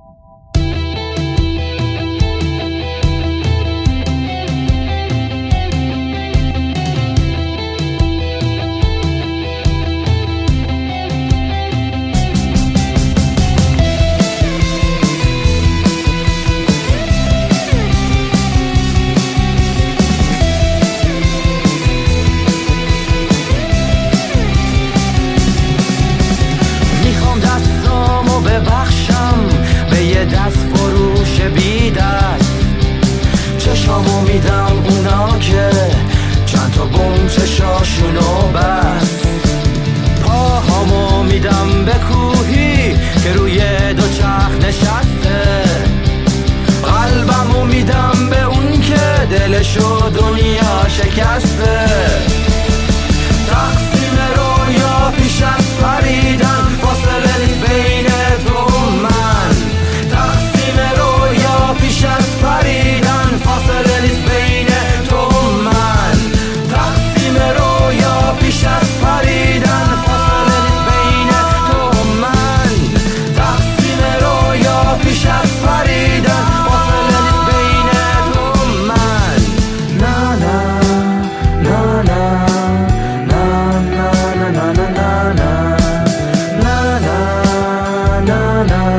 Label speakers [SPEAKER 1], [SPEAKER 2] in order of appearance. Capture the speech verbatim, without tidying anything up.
[SPEAKER 1] چشامو میدم اونا که چند تا بوم چشاشونو بس، پاهامو میدم به کوهی که روی دو چرخ نشسته، قلبمو میدم به اون که دلشو دنیا شکسته. تقسیم رویا پیش از پریدن، فاصله بین تو و من. تقسیم رویا پیش از پریدن، فاصله نیست بین تو و من. تقسیم رویا پیش از پریدن، فاصله نیست بین تو و من. تقسیم رویا پیش از پریدن، فاصله نیست بین تو و من. نه نه نه نه نه نه نه نه نه نه نه نه نه